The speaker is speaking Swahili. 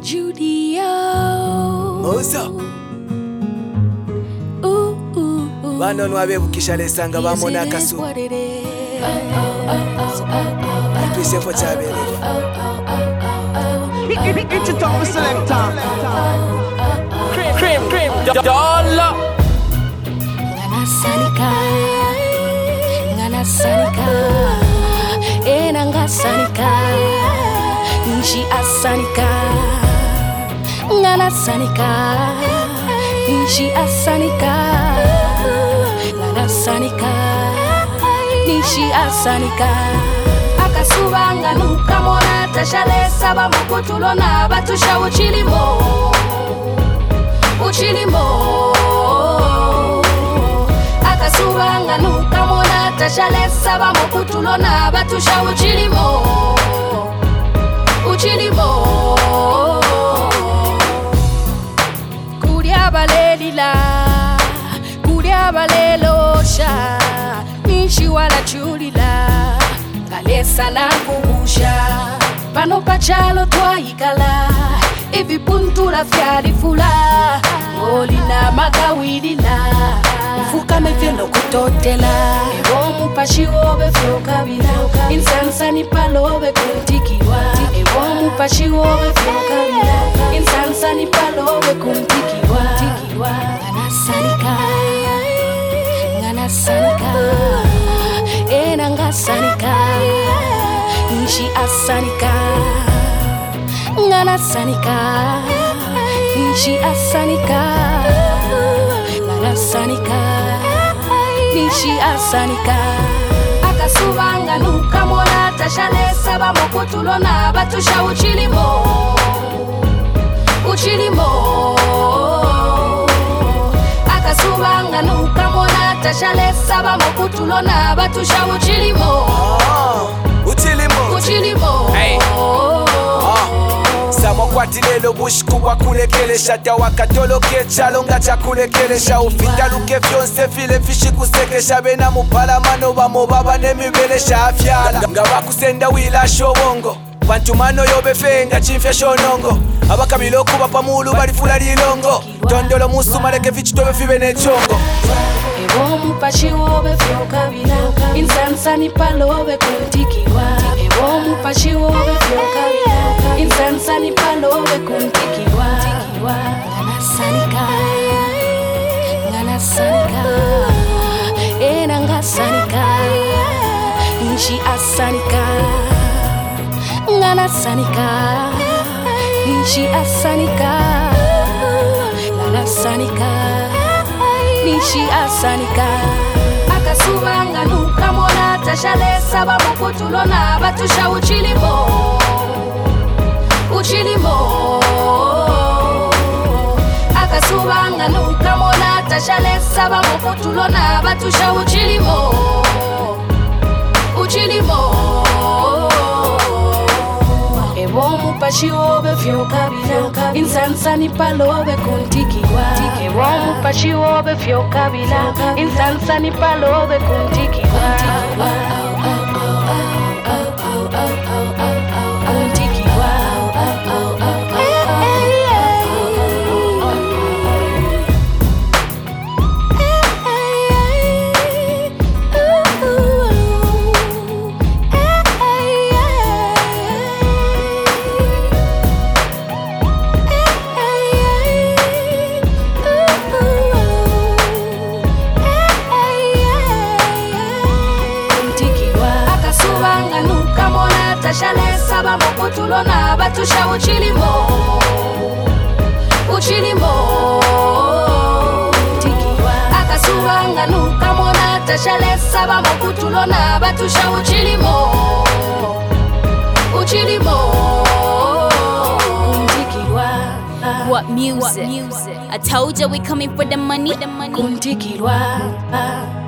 Judio. Moza bano nwabebukisha lesanga bamona akasu atwisefo chabere It's a top selector. Cream, dollar. Ngana sanika, enanga sanika, nji asanika. Ngana sanika, nji asanika. Ngana sanika, nji asanika. Akasubanga nukamona tashalesa bamukutulona batusha uchilimo. Akasubanga nukamona tashalesa bamukutulona batusha uchilimo. Kuria balelila, kuria balelosha, nishi wala chulila, kalesa na kubusha, pano pachalo twaikala, ivi puntu la fiari fula, olina magawilila, ufuka mefyendo kutotela, ewo mupashi wobe fyokabila, insansani palobe kuntikiwa, ewo mupashi wobe fyokabila, insansani palobe kuntikiwa, ngana sanika, enanga sanika, nshi asanika. Ngana sanika, nshi asanika. Ngana sanika, nshi asanika. Akasubanga nukamona tashalesa bamukutulona batusha uchilimo. Akasubanga nukamona tashalesa bamukutulona batusha uchilimo. Hey. Samokwatilelo bushikuwa kulekelesha tawakatoloke chalonga chakulekelesha ufitaluke vyonse vile vishikusekesha bena mupalamano bamo baba nemibelesha afyala nga bakusenda wila shobongo bantumano yobefenga chimfya shonongo abakabilo kuba pamulu balifula lilongo tondolo musumaleke vichitobe fibe nechongo ewo mupashi wobe fyokabila insansani palobe kuntikiwa ewo mupashi wobe fyokabila insansani palobe kuntikiwa ngana sanika enanga sanika nshi asanika ngana sanika nshi asanika ngana sanika nishi asanika. Akasubanga nukamona tashalesa bamukutulona batusha uchilimo. Akasubanga nukamona tashalesa bamukutulona batusha uchilimo. Ewo mupashi wobe fyokabila insansani palobe kuntikiwa. Ewo mupashi wobe fyokabila insansani palobe kuntikiwa. Tashalesa bamukutulona batusha uchilimo. Akasubanga nukamona tashalesa bamukutulona batusha uchilimo. What music? I told you we coming for the money. Kuntikirwa.